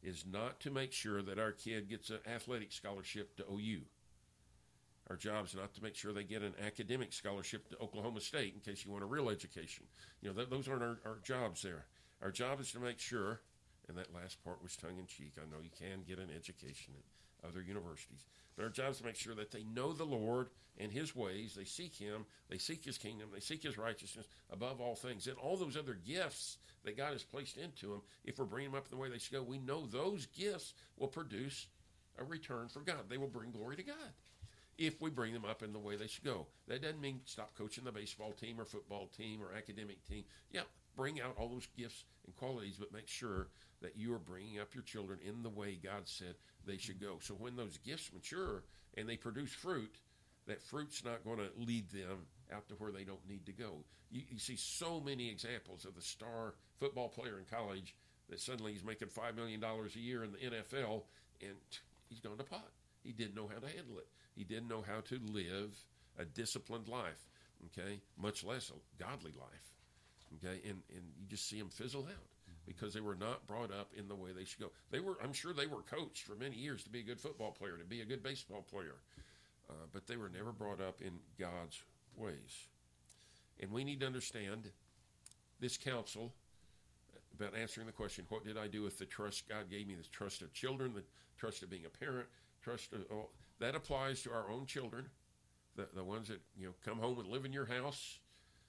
is not to make sure that our kid gets an athletic scholarship to OU. Our job is not to make sure they get an academic scholarship to Oklahoma State in case you want a real education. Those aren't our jobs there. Our job is to make sure, and that last part was tongue-in-cheek. I know you can get an education at other universities. But our job is to make sure that they know the Lord and his ways. They seek him. They seek his kingdom. They seek his righteousness above all things. And all those other gifts that God has placed into them, if we're bringing them up in the way they should go, we know those gifts will produce a return for God. They will bring glory to God if we bring them up in the way they should go. That doesn't mean stop coaching the baseball team or football team or academic team. Yeah, bring out all those gifts and qualities, but make sure that you are bringing up your children in the way God said they should go. So when those gifts mature and they produce fruit, that fruit's not going to lead them out to where they don't need to go. You see so many examples of the star football player in college that suddenly he's making $5 million a year in the NFL, and he's gone to pot. He didn't know how to handle it. He didn't know how to live a disciplined life, okay, much less a godly life, okay, and you just see them fizzle out because they were not brought up in the way they should go. I'm sure they were coached for many years to be a good football player, to be a good baseball player, but they were never brought up in God's ways. And we need to understand this counsel about answering the question, what did I do with the trust God gave me, the trust of children, the trust of being a parent, trust of that applies to our own children, the ones that come home and live in your house,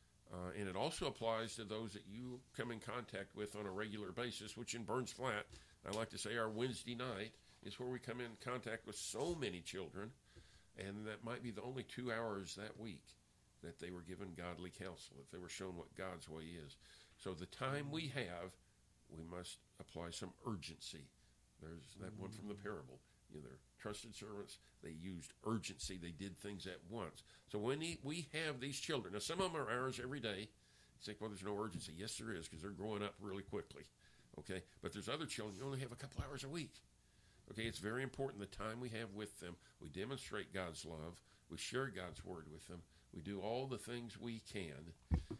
and it also applies to those that you come in contact with on a regular basis, which in Burns Flat, I like to say our Wednesday night is where we come in contact with so many children, and that might be the only 2 hours that week that they were given godly counsel, that they were shown what God's way is. So the time we have, we must apply some urgency. There's that one from the parable. They're trusted servants. They used urgency. They did things at once. So when we have these children, now some of them are ours every day. You think, well, there's no urgency. Yes, there is, because they're growing up really quickly. Okay, but there's other children you only have a couple hours a week. Okay, it's very important the time we have with them. We demonstrate God's love. We share God's word with them. We do all the things we can,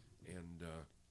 and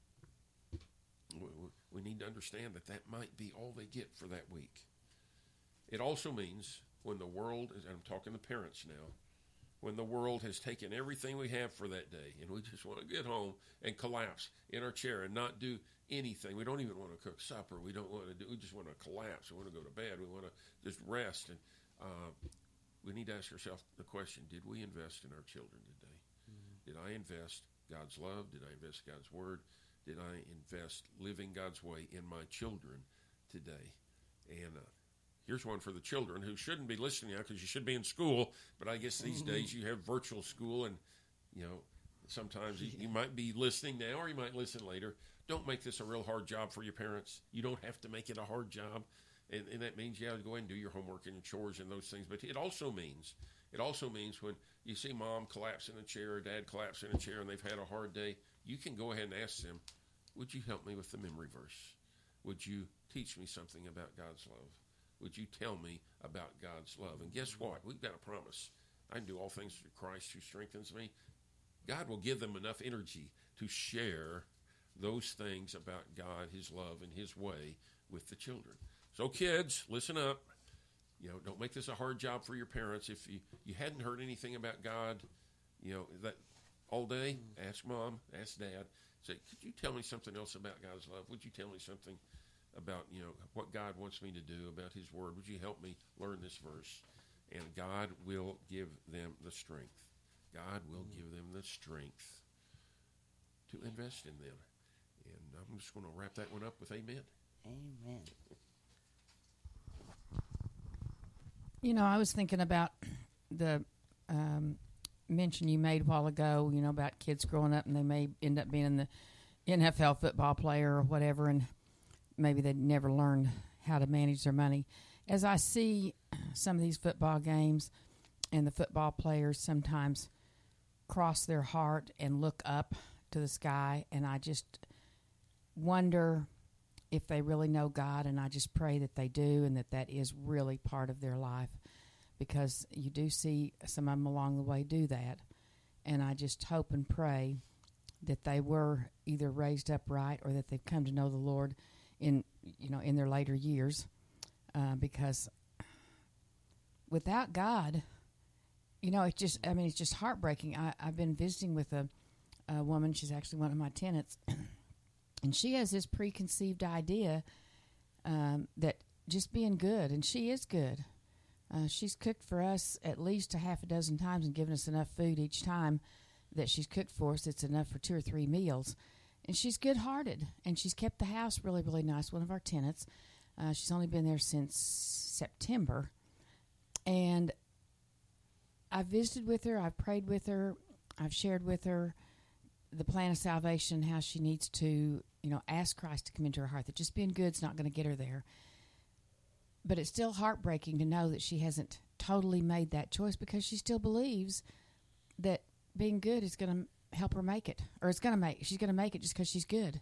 we need to understand that might be all they get for that week. It also means when the world, and I'm talking to parents now, when the world has taken everything we have for that day and we just want to get home and collapse in our chair and not do anything. We don't even want to cook supper. We just want to collapse. We want to go to bed. We want to just rest. And we need to ask ourselves the question, did we invest in our children today? Mm-hmm. Did I invest God's love? Did I invest God's word? Did I invest living God's way in my children today? And here's one for the children who shouldn't be listening now because you should be in school, but I guess these days you have virtual school, and sometimes you might be listening now or you might listen later. Don't make this a real hard job for your parents. You don't have to make it a hard job, and that means you have to go ahead and do your homework and your chores and those things. But it also means when you see mom collapse in a chair or dad collapse in a chair and they've had a hard day, you can go ahead and ask them, would you help me with the memory verse? Would you teach me something about God's love? Would you tell me about God's love? And guess what? We've got a promise. I can do all things through Christ who strengthens me. God will give them enough energy to share those things about God, his love, and his way with the children. So kids, listen up. Don't make this a hard job for your parents. If you hadn't heard anything about God, that all day, ask mom, ask dad. Say, could you tell me something else about God's love? Would you tell me something about, what God wants me to do, about his word? Would you help me learn this verse? And God will give them the strength. God will give them the strength to invest in them. And I'm just going to wrap that one up with amen. Amen. I was thinking about the mention you made a while ago, about kids growing up and they may end up being in the NFL football player or whatever, and maybe they'd never learn how to manage their money. As I see some of these football games and the football players sometimes cross their heart and look up to the sky, and I just wonder if they really know God, and I just pray that they do and that is really part of their life, because you do see some of them along the way do that. And I just hope and pray that they were either raised up right or that they've come to know the Lord in their later years. because without God, it's just heartbreaking. I've been visiting with a woman. She's actually one of my tenants, and she has this preconceived idea that just being good, and she is good. She's cooked for us at least a half a dozen times and given us enough food each time that she's cooked for us. It's enough for 2 or 3 meals. And she's good-hearted, and she's kept the house really, really nice, one of our tenants. She's only been there since September. And I've visited with her. I've prayed with her. I've shared with her the plan of salvation, how she needs to, ask Christ to come into her heart, that just being good is not going to get her there. But it's still heartbreaking to know that she hasn't totally made that choice, because she still believes that being good is going to help her make it, or she's going to make it just because she's good.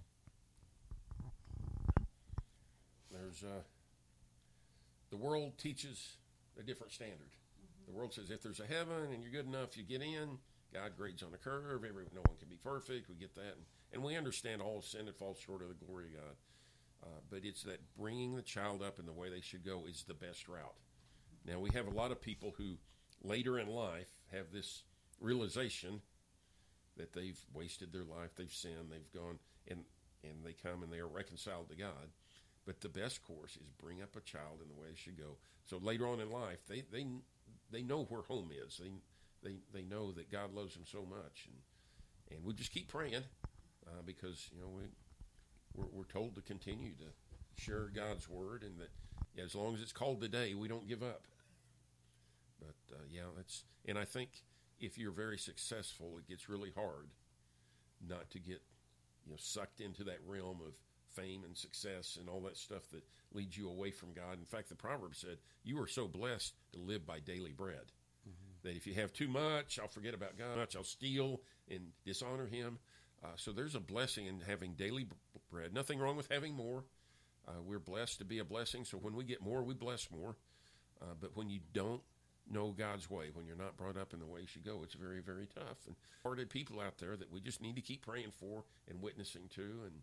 There's the world teaches a different standard. The world says if there's a heaven and you're good enough, you get in. God grades on a curve. No one can be perfect. We get that, and we understand all sin and falls short of the glory of God. But it's that bringing the child up in the way they should go is the best route. Now, we have a lot of people who later in life have this realization that they've wasted their life, they've sinned, they've gone, and they come and they are reconciled to God. But the best course is bring up a child in the way they should go. So later on in life, they know where home is. They know that God loves them so much, and we just keep praying because we're told to continue to share God's word, and that as long as it's called today, we don't give up. But and I think if you're very successful, it gets really hard not to get sucked into that realm of fame and success and all that stuff that leads you away from God. In fact, the proverb said, "You are so blessed to live by daily bread." That if you have too much, I'll forget about God. I'll steal and dishonor Him. So there's a blessing in having daily bread. Nothing wrong with having more. We're blessed to be a blessing. So when we get more, we bless more. But when you don't know God's way, when you're not brought up in the way you should go, it's very, very tough. And hearted people out there that we just need to keep praying for and witnessing to.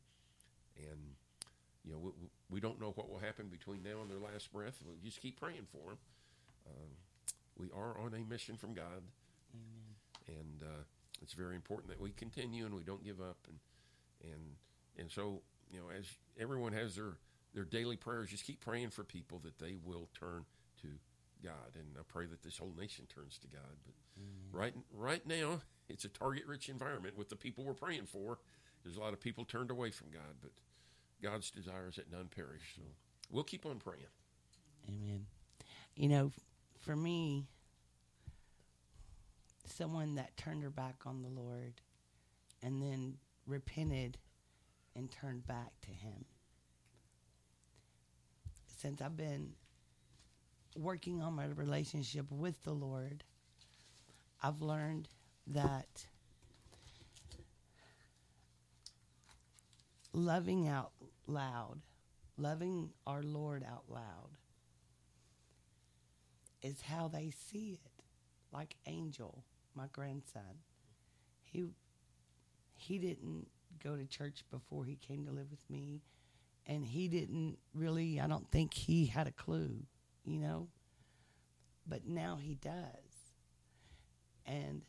And we don't know what will happen between now and their last breath. We just keep praying for them. We are on a mission from God. Amen. And it's very important that we continue and we don't give up. And so, as everyone has their daily prayers, just keep praying for people that they will turn to God. And I pray that this whole nation turns to God. But right now, it's a target-rich environment with the people we're praying for. There's a lot of people turned away from God, but God's desire is that none perish. So we'll keep on praying. Amen. For me, someone that turned her back on the Lord and then repented and turned back to Him. Since I've been working on my relationship with the Lord, I've learned that loving out loud, loving our Lord out loud, is how they see it. Like Angel, my grandson, he didn't go to church before he came to live with me, and he didn't really, I don't think he had a clue, but now he does. And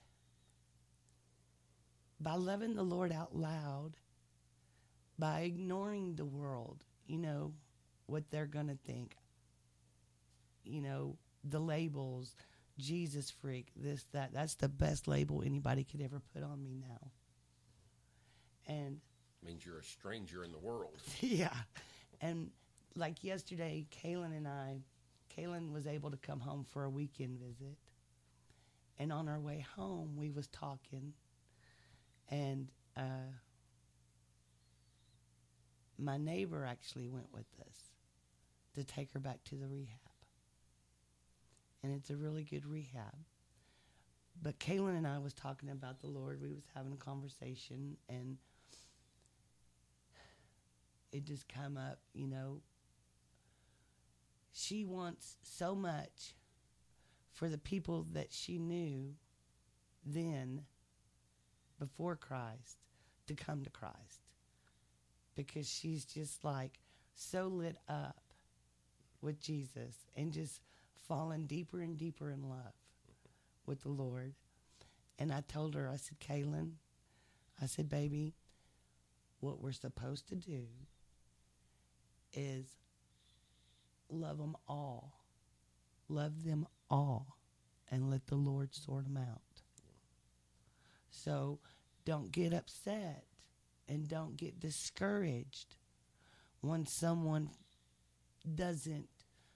by loving the Lord out loud, by ignoring the world, what they're going to think, the labels, Jesus freak, this, that's the best label anybody could ever put on me now. And means you're a stranger in the world. Yeah. And like yesterday, Kaylin was able to come home for a weekend visit. And on our way home, we was talking, and my neighbor actually went with us to take her back to the rehab. And it's a really good rehab. But Kaylin and I was talking about the Lord. We was having a conversation, and it just come up, She wants so much for the people that she knew then, before Christ, to come to Christ. Because she's just so lit up with Jesus and just falling deeper and deeper in love with the Lord. And I told her, I said, Kaylin, I said, baby, what we're supposed to do is love them all. Love them all and let the Lord sort them out. So don't get upset and don't get discouraged when someone doesn't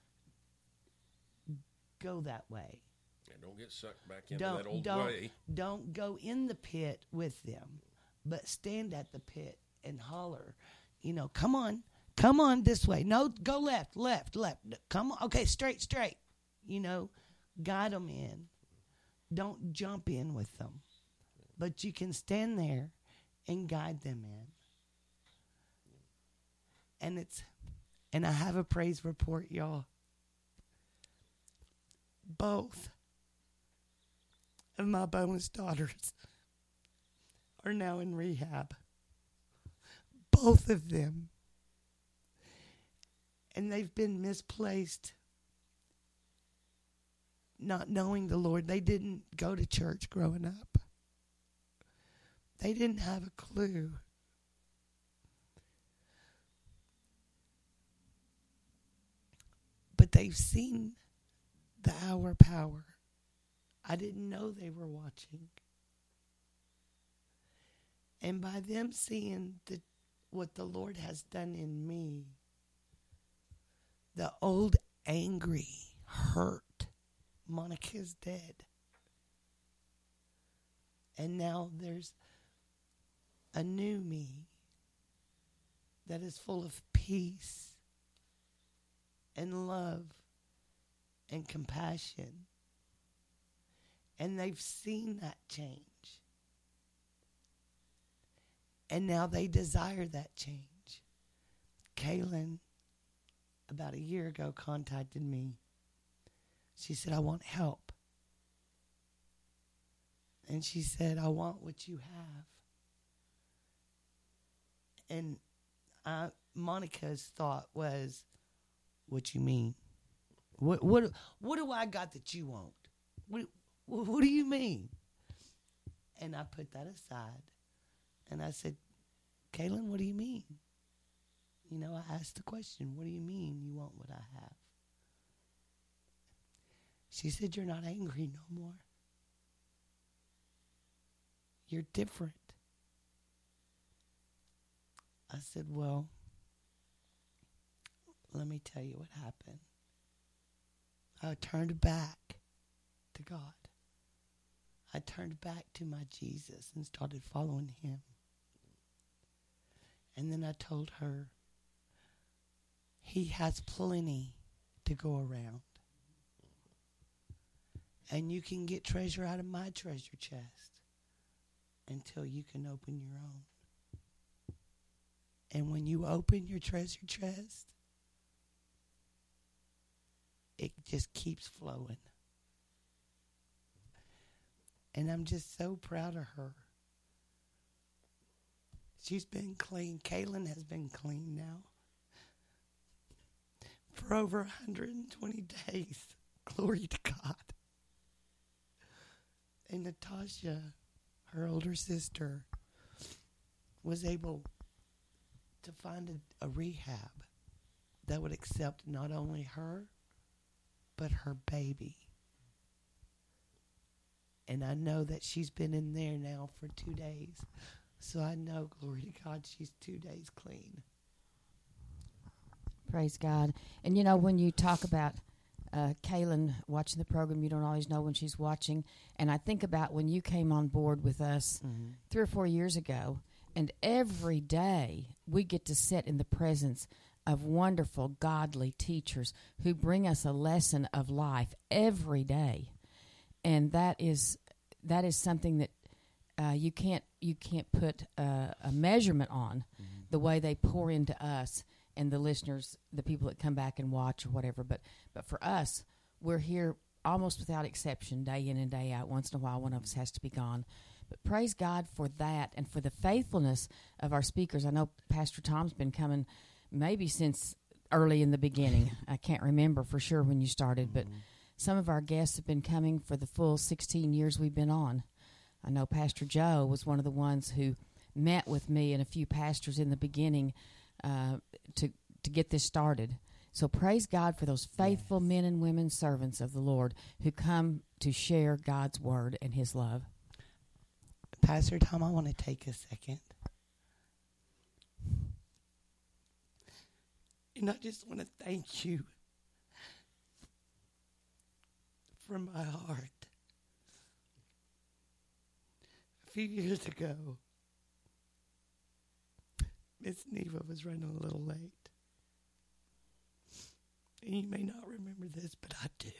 go that way. And don't get sucked back into that old way. Don't go in the pit with them, but stand at the pit and holler, come on this way. No, go left. Come on. Okay, straight. Guide them in. Don't jump in with them, but you can stand there and guide them in. And I have a praise report, y'all. Both of my bonus daughters are now in rehab. Both of them. And they've been misplaced, not knowing the Lord. They didn't go to church growing up. They didn't have a clue. But they've seen the hour power. I didn't know they were watching. And by them seeing what the Lord has done in me, the old angry, hurt Monica's dead. And now there's a new me that is full of peace and love and compassion. And they've seen that change. And now they desire that change. Kaylin, about a year ago, contacted me. She said, I want help. And she said, I want what you have. And Monica's thought was, what you mean? What do I got that you want? What do you mean? And I put that aside. And I said, Kaylin, what do you mean? I asked the question, what do you mean you want what I have? She said, you're not angry no more. You're different. I said, well, let me tell you what happened. I turned back to God. I turned back to my Jesus and started following him. And then I told her, he has plenty to go around. And you can get treasure out of my treasure chest until you can open your own. And when you open your treasure chest, it just keeps flowing. And I'm just so proud of her. She's been clean. Kaylin has been clean now for over 120 days. Glory to God. And Natasha, her older sister, was able to find a rehab that would accept not only her, but her baby. And I know that she's been in there now for 2 days. So I know, glory to God, she's 2 days clean. Praise God. And when you talk about Kaylin watching the program, you don't always know when she's watching. And I think about when you came on board with us 3 or 4 years ago, and every day we get to sit in the presence of wonderful, godly teachers who bring us a lesson of life every day. And that is something that you can't put a measurement on the way they pour into us and the listeners, the people that come back and watch or whatever. But for us, we're here almost without exception, day in and day out. Once in a while, one of us has to be gone. But praise God for that and for the faithfulness of our speakers. I know Pastor Tom's been coming maybe since early in the beginning. I can't remember for sure when you started, but some of our guests have been coming for the full 16 years we've been on. I know Pastor Joe was one of the ones who met with me and a few pastors in the beginning to get this started. So praise God for those faithful men and women servants of the Lord who come to share God's word and his love. Pastor Tom, I want to take a second. And I just want to thank you from my heart. A few years ago, Miss Neva was running a little late. And you may not remember this, but I do.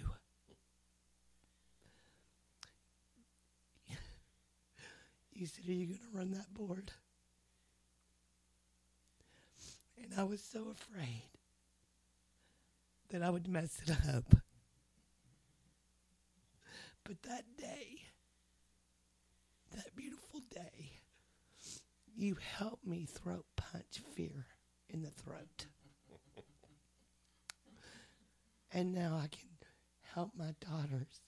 You said, are you going to run that board? And I was so afraid that I would mess it up. But that day, that beautiful day, you helped me throat punch fear in the throat. And now I can help my daughters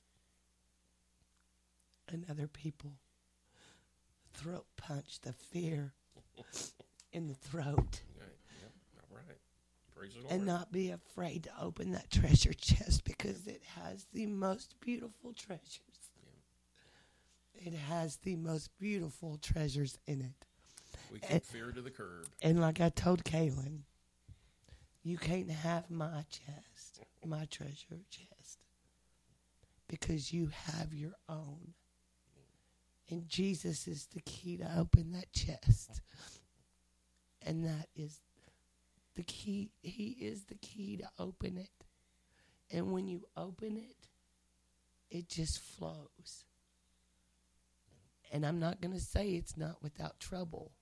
and other people throat punch the fear in the throat. Yep. All right. Praise the Lord. And not be afraid to open that treasure chest because it has the most beautiful treasures. Yeah. It has the most beautiful treasures in it. We keep fear to the curb. And like I told Kaylin, you can't have my chest, my treasure chest, because you have your own. And Jesus is the key to open that chest. And that is the key. He is the key to open it. And when you open it, it just flows. And I'm not going to say it's not without trouble.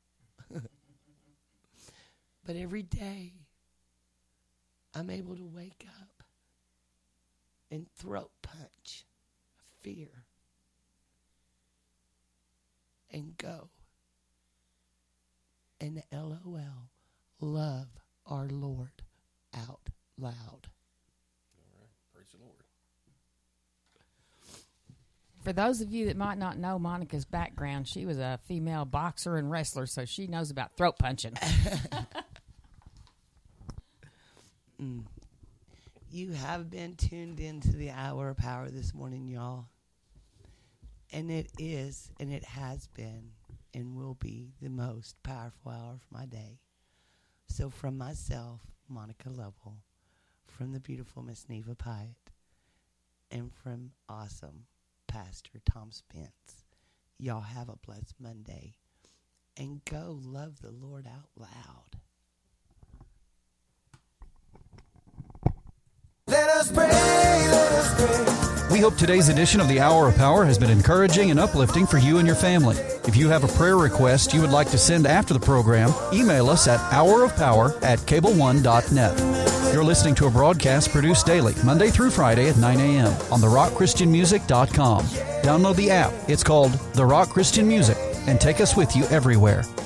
But every day, I'm able to wake up and throat punch fear and go and LOL, love our Lord out loud. All right. Praise the Lord. For those of you that might not know Monica's background, she was a female boxer and wrestler, so she knows about throat punching. You have been tuned into the Hour of Power this morning, y'all. And it is, and it has been, and will be the most powerful hour of my day. So from myself, Monica Lovell, from the beautiful Miss Neva Pyatt, and from awesome Pastor Tom Spence, y'all have a blessed Monday. And go love the Lord out loud. Let us pray, let us pray. We hope today's edition of the Hour of Power has been encouraging and uplifting for you and your family. If you have a prayer request you would like to send after the program, email us at hourofpower@cableone.net. You're listening to a broadcast produced daily, Monday through Friday at 9 a.m. on therockchristianmusic.com. Download the app. It's called The Rock Christian Music, and take us with you everywhere.